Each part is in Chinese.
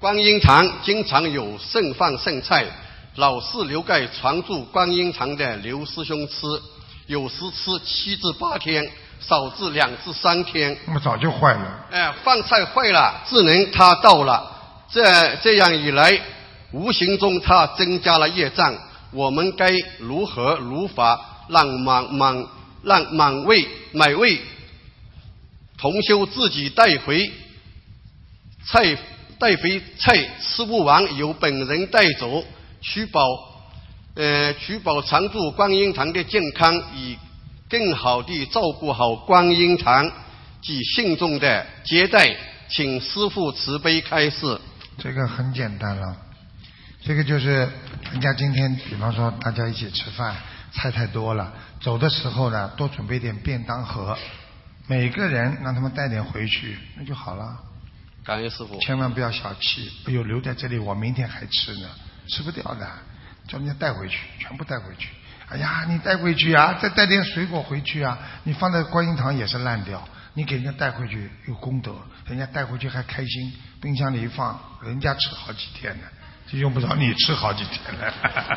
观音堂经常有剩饭剩菜，老是留给常住观音堂的刘师兄吃，有时吃7至8天，少至2至3天。 那么早就坏了。 饭菜坏了，只能他倒了。这样一来，无形中他增加了业障。我们该如何如法让买位同修自己带回菜吃不完，由本人带走，确保常住观音堂的健康，以更好地照顾好观音堂及信众的接待。请师父慈悲开示。 这个很简单了，这个就是人家今天比方说大家一起吃饭，菜太多了，走的时候呢多准备点便当盒，每个人让他们带点回去，那就好了。 感恩师父。 千万不要小气，哎呦留在这里我明天还吃呢，吃不掉的，叫人家带回去，全部带回去。哎呀，你带回去啊，再带点水果回去啊，你放在观音堂也是烂掉，你给人家带回去有功德，人家带回去还开心，冰箱里一放，人家吃好几天呢，就用不着你吃好几天了。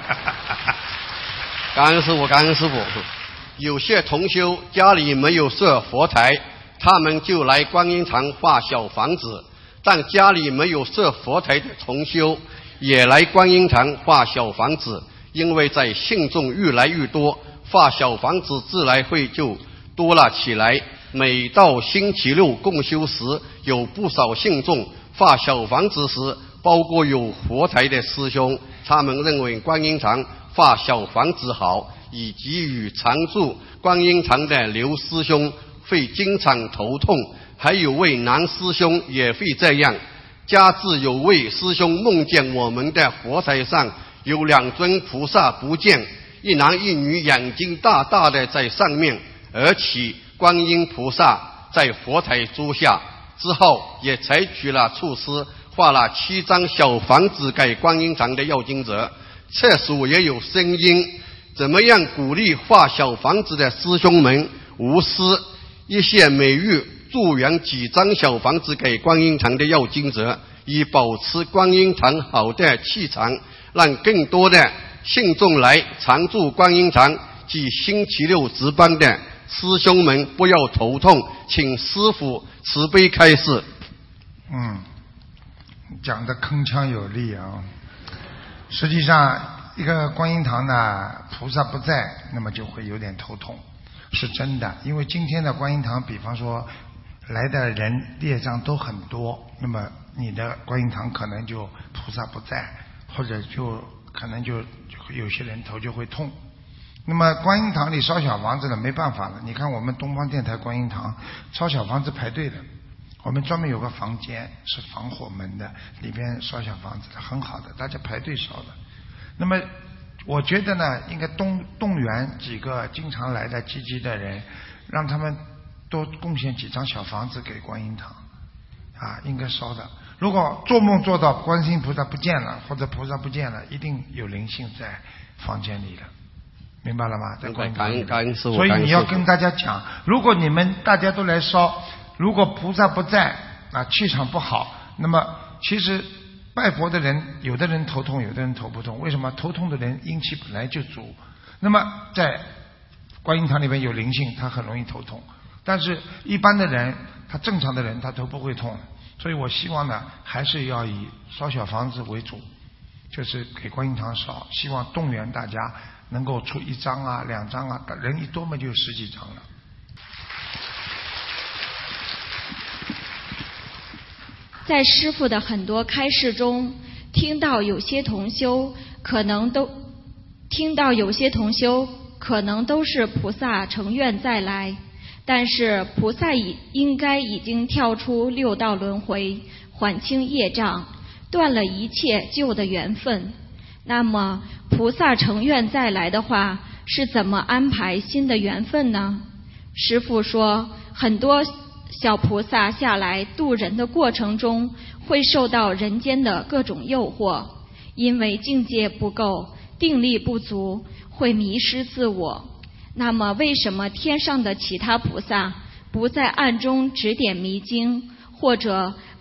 感恩师父，感恩师父。有些同修家里没有设佛台，他们就来观音堂画小房子，但家里没有设佛台的同修也来观音堂画小房子，因为在信众越来越多，画小房子自然会就多了起来。每到星期六共修时，有不少信众画小房子时，包括有佛台的师兄，他们认为观音堂画小房子好，以及与常住观音堂的刘师兄会经常头痛，还有位男师兄也会这样。加之有位师兄梦见我们的佛台上有2尊菩萨不见，一男一女，眼睛大大的在上面，而且观音菩萨在佛台桌下。之后也采取了措施，画了7张小房子给观音堂的要经者。厕所也有声音，怎么样鼓励画小房子的师兄们无私一些，每月助缘几张小房子给观音堂的要经者，以保持观音堂好的气场，让更多的信众来常住观音堂及星期六值班的师兄们不要头痛，请师父慈悲开示。 讲得铿锵有力啊！实际上，一个观音堂呢，菩萨不在，那么就会有点头痛，是真的。因为今天的观音堂，比方说来的人业障都很多，那么你的观音堂可能就菩萨不在，或者就可能就有些人头就会痛。那么观音堂里烧小房子呢，没办法了。你看我们东方电台观音堂烧小房子排队的，我们专门有个房间是防火门的，里边烧小房子的，很好的，大家排队烧的。那么我觉得呢，应该动员几个经常来的积极的人，让他们多贡献几张小房子给观音堂啊，应该烧的。如果做梦做到观世音菩萨不见了，或者菩萨不见了，一定有灵性在房间里的，明白了吗？在观音堂里。所以你要跟大家讲，如果你们大家都来烧，如果菩萨不在啊，气场不好，那么其实拜佛的人，有的人头痛，有的人头不痛。为什么？头痛的人阴气本来就足，那么在观音堂里面有灵性，他很容易头痛。但是一般的人，他正常的人，他头不会痛。所以我希望呢，还是要以烧小房子为主，就是给观音堂烧，希望动员大家能够出1张啊、2张啊，人一多嘛就有10几张了。 在师父的很多开示中，听到有些同修可能都是菩萨成愿再来，但是菩萨应该已经跳出6道轮回，缓清业障，断了一切旧的缘分。那么菩萨成愿再来的话，是怎么安排新的缘分呢？师父说，很多小菩萨下来渡人的过程中，会受到人间的各种诱惑，因为境界不够，定力不足，会迷失自我。那么为什么天上的其他菩萨不在暗中指点迷津，或者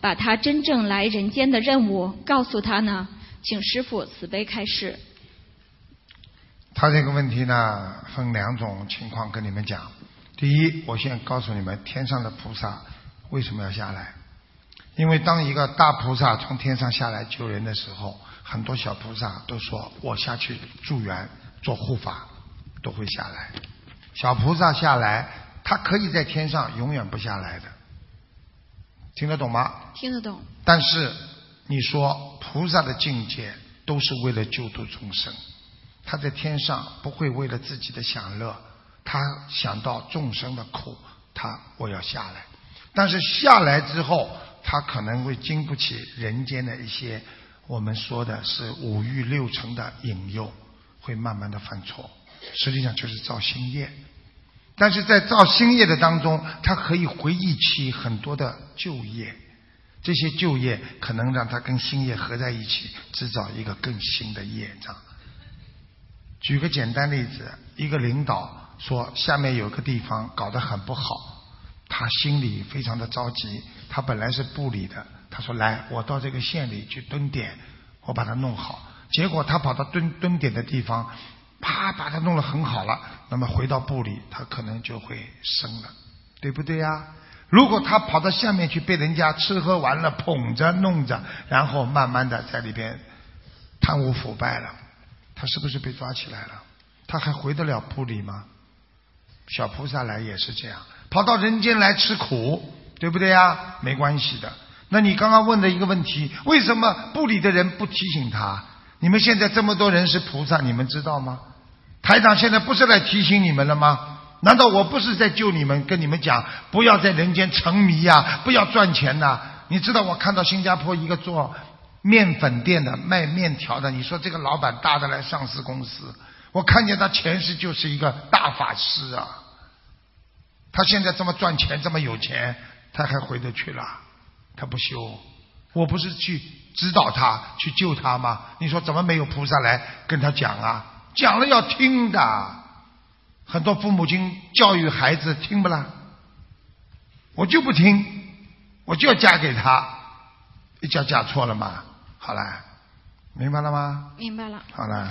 把他真正来人间的任务告诉他呢？请师父慈悲开示。 他这个问题呢，分两种情况跟你们讲。第一，我先告诉你们，天上的菩萨为什么要下来？因为当一个大菩萨从天上下来救人的时候，很多小菩萨都说我下去助缘做护法，都会下来。小菩萨下来，他可以在天上永远不下来的，听得懂吗？ 听得懂。 但是你说菩萨的境界都是为了救度众生，他在天上不会为了自己的享乐，他想到众生的苦，我要下来。但是下来之后，他可能会经不起人间的一些我们说的是五欲六尘的引诱，会慢慢的犯错，实际上就是造新业。但是在造新业的当中，他可以回忆起很多的旧业，这些旧业可能让他跟新业合在一起，制造一个更新的业障。举个简单例子，一个领导说下面有个地方搞得很不好，他心里非常的着急，他本来是部里的，他说来，我到这个县里去蹲点，我把它弄好。结果他跑到蹲点的地方，啪把它弄得很好了，那么回到部里，他可能就会生了，对不对呀？如果他跑到下面去，被人家吃喝玩乐捧着弄着，然后慢慢的在里边贪污腐败了，他是不是被抓起来了？他还回得了部里吗？小菩萨来也是这样，跑到人间来吃苦，对不对呀？没关系的。那你刚刚问的一个问题，为什么部里的人不提醒他？你们现在这么多人是菩萨，你们知道吗？台长现在不是来提醒你们了吗？难道我不是在救你们，跟你们讲不要在人间沉迷呀，不要赚钱呐？你知道我看到新加坡一个做面粉店的，卖面条的，你说这个老板大的来上市公司，我看见他前世就是一个大法师啊，他现在这么赚钱这么有钱，他还回得去了？他不修，我不是去指导他去救他吗？你说怎么没有菩萨来跟他讲啊？讲了要听的。很多父母亲教育孩子听不啦？我就不听，我就要嫁给他，一嫁错了嘛。好了，明白了吗？ 明白了。 好了。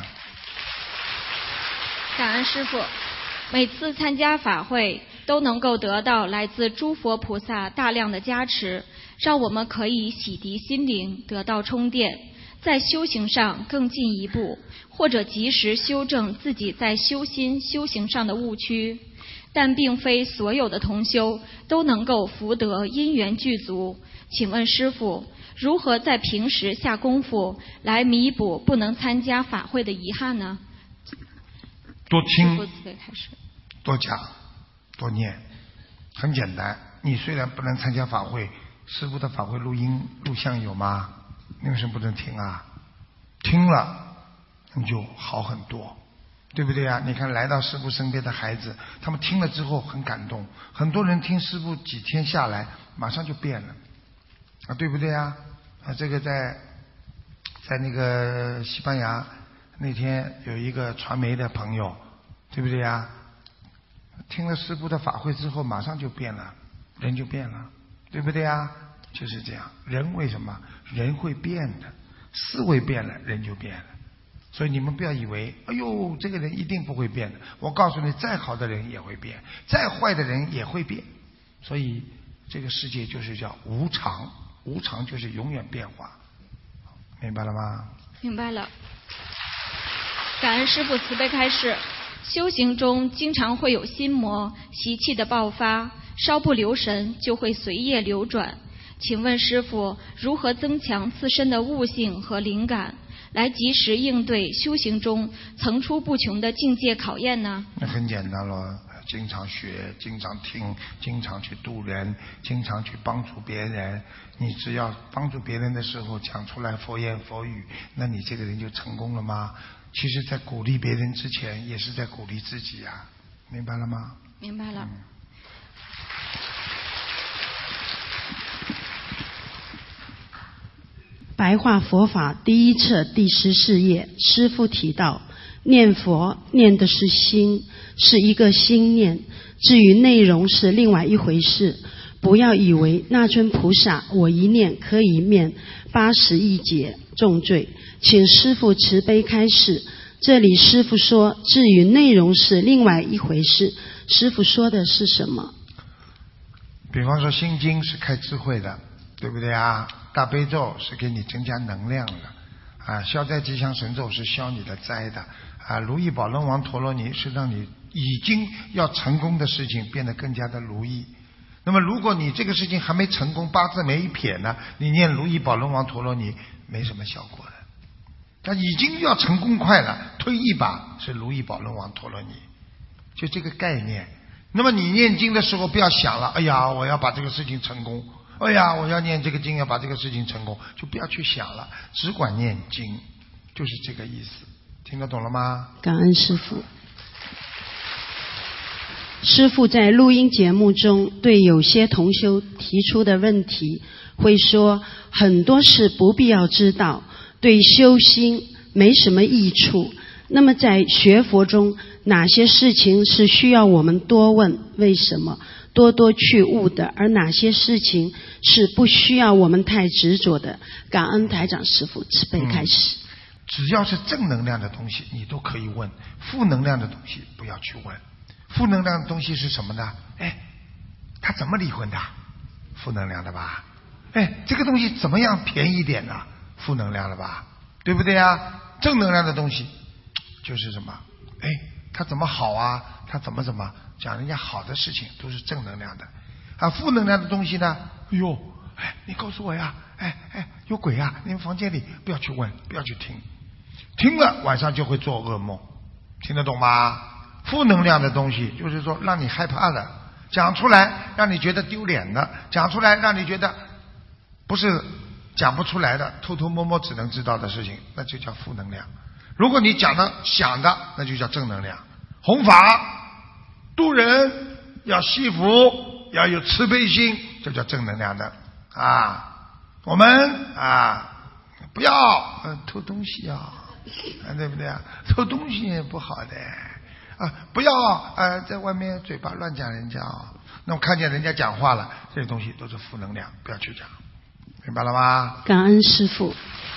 感恩师父，每次参加法会都能够得到来自诸佛菩萨大量的加持，让我们可以洗涤心灵，得到充电，在修行上更进一步，或者及时修正自己在修心修行上的误区。但并非所有的同修都能够福德因缘具足，请问师父，如何在平时下功夫来弥补不能参加法会的遗憾呢？ 多听，多讲，多念，很简单。你虽然不能参加法会，师父的法会录音录像有吗？你为什么不能听啊？听了你就好很多，对不对啊？你看来到师父身边的孩子，他们听了之后很感动，很多人听师父几天下来马上就变了啊，对不对啊？这个在那个西班牙那天有一个传媒的朋友，对不对啊？听了师父的法会之后马上就变了，人就变了，对不对啊？就是这样，人为什么？人会变的，思维变了，人就变了。所以你们不要以为，哎呦，这个人一定不会变的。我告诉你，再好的人也会变，再坏的人也会变。所以这个世界就是叫无常，无常就是永远变化。明白了吗？ 明白了。感恩师父慈悲开示。修行中经常会有心魔习气的爆发，稍不留神就会随业流转。请问师父，如何增强自身的悟性和灵感，来及时应对修行中层出不穷的境界考验呢？ 那很简单了，经常学，经常听，经常去度人，经常去帮助别人。你只要帮助别人的时候讲出来佛言佛语，那你这个人就成功了吗？其实在鼓励别人之前也是在鼓励自己呀，明白了吗？ 明白了。 白话佛法第一册第14页，师父提到，念佛念的是心，是一个心念，至于内容是另外一回事。 不要以为那尊菩萨我一念可以免80亿劫重罪，请师父慈悲开示。这里师父说，至于内容是另外一回事，师父说的是什么？ 比方说心经是开智慧的，对不对啊？大悲咒是给你增加能量的啊，消灾吉祥神咒是消你的灾的啊，如意宝轮王陀罗尼是让你已经要成功的事情变得更加的如意。那么如果你这个事情还没成功，八字没一撇呢，你念如意宝轮王陀罗尼没什么效果的。他已经要成功快了，推一把是如意宝轮王陀罗尼，就这个概念。那么你念经的时候不要想了，哎呀我要把这个事情成功，哎呀我要念这个经要把这个事情成功，就不要去想了，只管念经，就是这个意思。听得懂了吗？ 感恩师父。师父在录音节目中对有些同修提出的问题会说，很多事不必要知道，对修心没什么益处。那么在学佛中，哪些事情是需要我们多问为什么，多多去悟的，而哪些事情是不需要我们太执着的？感恩台长师父慈悲开始。 只要是正能量的东西你都可以问，负能量的东西不要去问。负能量的东西是什么呢？哎，他怎么离婚的？负能量的吧。哎，这个东西怎么样便宜点呢？负能量的吧，对不对啊？正能量的东西就是什么？哎，他怎么好啊？他怎么讲人家好的事情都是正能量的啊。负能量的东西呢？哎呦，哎，你告诉我呀，哎，有鬼啊！你们房间里不要去问，不要去听，听了晚上就会做噩梦，听得懂吗？负能量的东西就是说让你害怕的，讲出来让你觉得丢脸的，讲出来让你觉得不是讲不出来的，偷偷摸摸只能知道的事情，那就叫负能量。如果你讲的想的，那就叫正能量。弘法度人要惜福，要有慈悲心，这叫正能量的啊。我们啊不要偷东西啊，对不对啊？偷东西也不好的啊，不要在外面嘴巴乱讲人家啊。那我看见人家讲话了，这些东西都是负能量，不要去讲，明白了吗？ 感恩师父。